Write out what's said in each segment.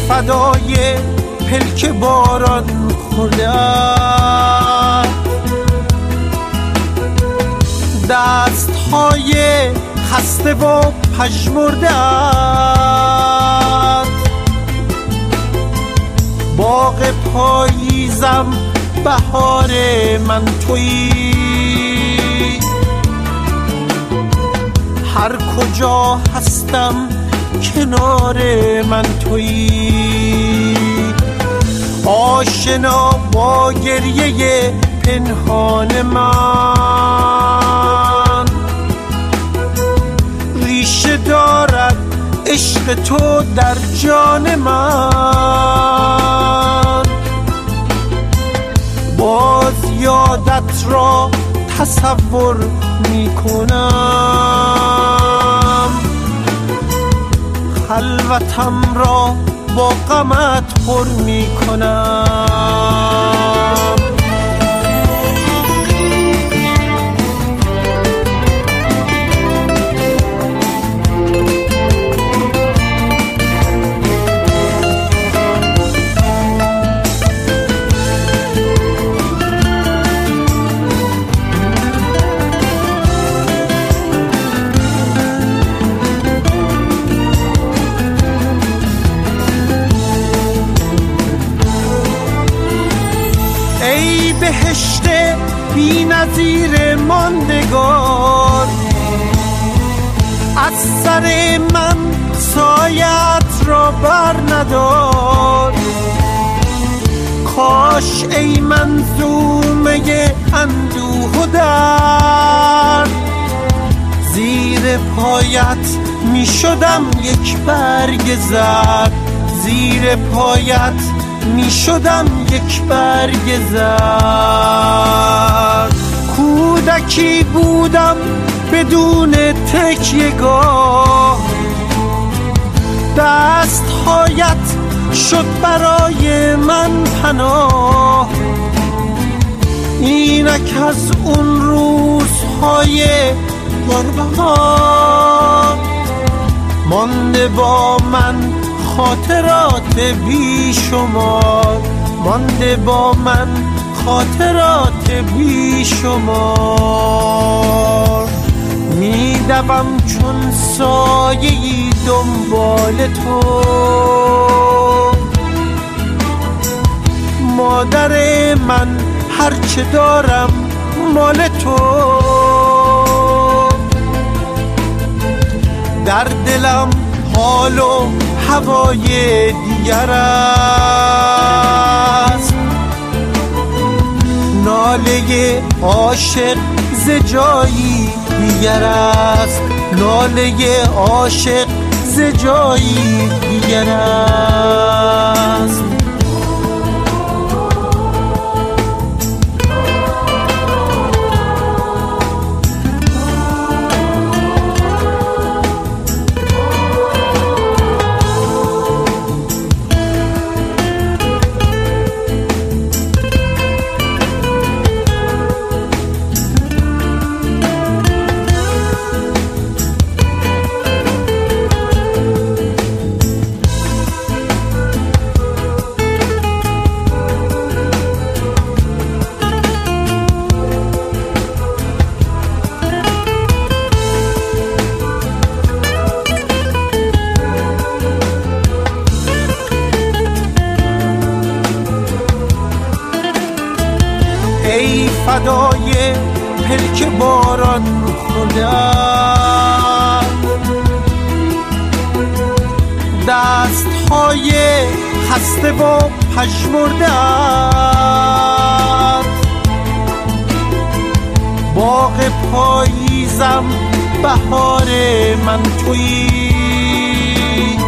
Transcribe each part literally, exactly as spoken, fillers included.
فدای پلک باران خورده‌ام، دست‌های خسته و پژمرده‌ام، باغ پاییزم بهار من تویی، هر کجا هستم کنار من تویی، آشنا با گریه پنهان من، ریشه دارد عشق تو در جان من، باز یادت را تصور می کنم، خلوتم را با غمت پر می کنم. بهشت بی نظیر ماندگار، از سر من سایت را بر ندار، کاش ای منظومه اندوه و درد، زیر پایت می شدم یک برگ زرد، زیر پایت می شدم یک برگ زرد. کودکی بودم بدون تکیه‌گاه، دستهایت شد برای من پناه، اینک از اون روزهای پربهار مانده با من خاطرات بی شمار، مانده با من خاطرات بی شمار. میدوم چون سایه‌ای دنبال تو، مادر من هرچه دارم مال تو، در دلم حال و هوای دیگر است، ناله عاشق ز جایی دیگر است، ناله عاشق ز جایی دیگر است. ای فدای پلک باران خورده‌ام، دست‌های خسته و پژمرده‌ام، باغ پاییزم بهار من تویی،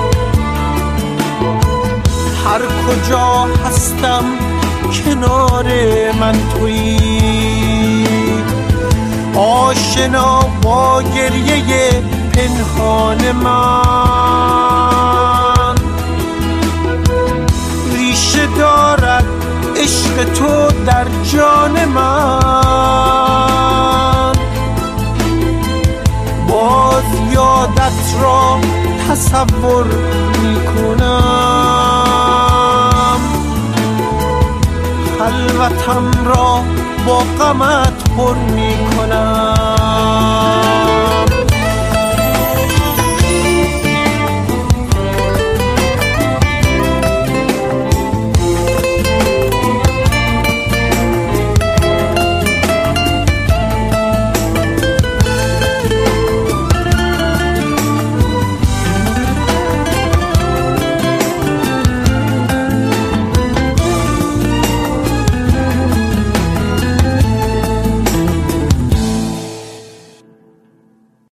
هر کجا هستم کنار من تویی، آشنا با گریه پنهان من، ریشه دارد عشق تو در جان من، باز یادت را تصور می کنم، خلوتم را با غمت پر می کنم.